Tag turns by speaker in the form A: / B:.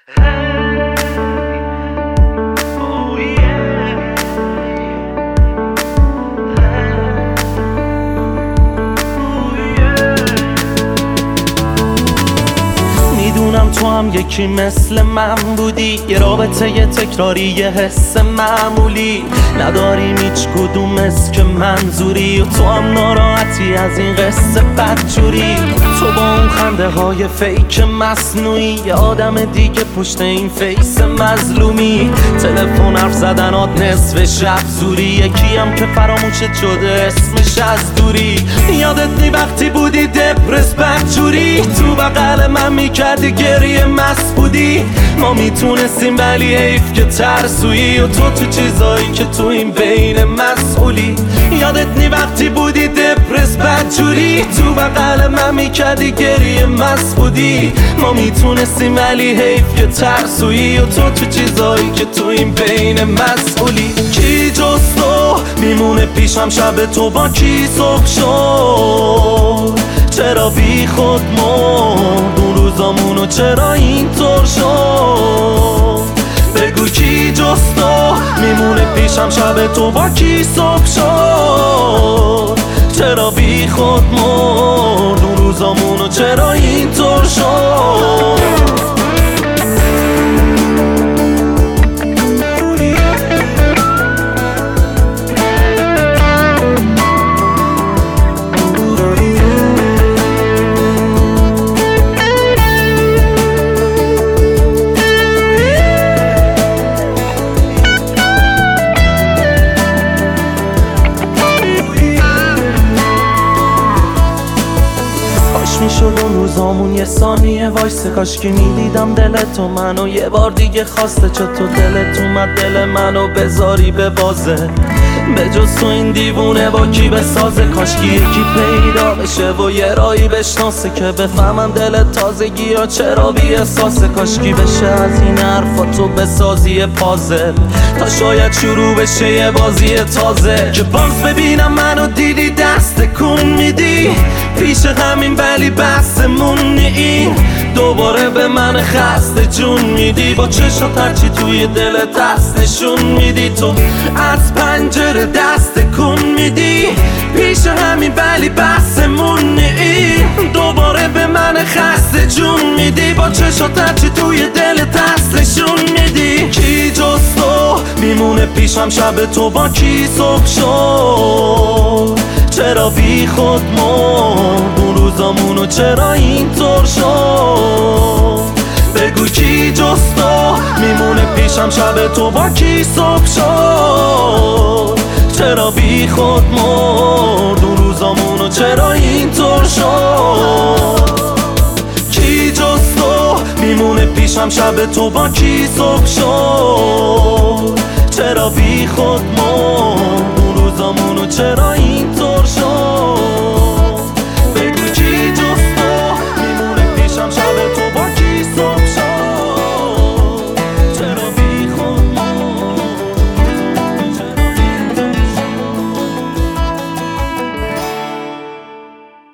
A: میدونم تو هم یکی مثل من بودی، یه رابطه یه تکراری، یه حس معمولی نداریم هیچ کدوم که منظوری، و تو هم ناراحتی از این قصه بدجوری. تو با اون خنده های فیک مصنوعی، یه آدم دیگه پشت این فیس مظلومی. تلفن حرف زدنات نصف شب زوری، یکی هم که فراموشت شده اسمش از دوری. یادت نی وقتی بودی دپرس بدجوری، تو بغل من میکردی گریه مست بودی. ما میتونستیم ولی حیف که ترسویی، و تو چیزایی که تو این بین مسئولی. یادت نی وقتی بودی دپرس بدجوری، تو بغل من میکردی گریه مست بودی. ما میتونستیم ولی حیف که ترسویی، و تو چیزایی که تو این بین مسئولی. کی جز تو میمونه پیشم شب تو با کی صبح شد؟ چرا بی خود مرد اون روزامونو، چرا اینطور شد؟ بگو کی جز تو میمونه پیشم شب تو با کی صبح شد؟ چرا بی خود مرد اون روزامونو، چرا اینطور شد؟ میشد اون روزامون یه ثانیه وایسه، کاش که میدیدم دلتو منو یه بار دیگه خواسته. چطور دلت اومد دل منو بذاری به بازه؟ به جز تو این دیوونه با کی بسازه؟ کاش که یکی پیدا بشه و یه رایی بشناسه، که بفهمم دلت تازگی یا چرا بی احساسه. کاش کی بشه از این حرفا تو بسازی پازل، تا شاید شروع بشه یه بازی تازه. که باز ببینم منو دیدی دست کن میدی پیش همین، ولی بحثمون این دوباره به من خسته جون میدی. با چشات هرچی توی دلت هست نشون میدی، تو از پنجره دست کن میدی پیش همین، ولی بحثمون این دوباره به من خسته جون میدی. با چشات هرچی توی دلت هست نشون میدی. کی جز تو میمونه پیشم شب تو با کی صبح شد؟ چرا بی خود مرد اون روزامونو، چرا اینطور شد؟ بگو کی جز تو میمونه پیشم شب تو با کی صبح شد؟ چرا بی خود مرد اون روزامونو، چرا اینطور شد؟ کی جز تو میمونه پیشم شب تو با کی صبح شد؟ چرا بی خود مرد اون روزامونو، چرا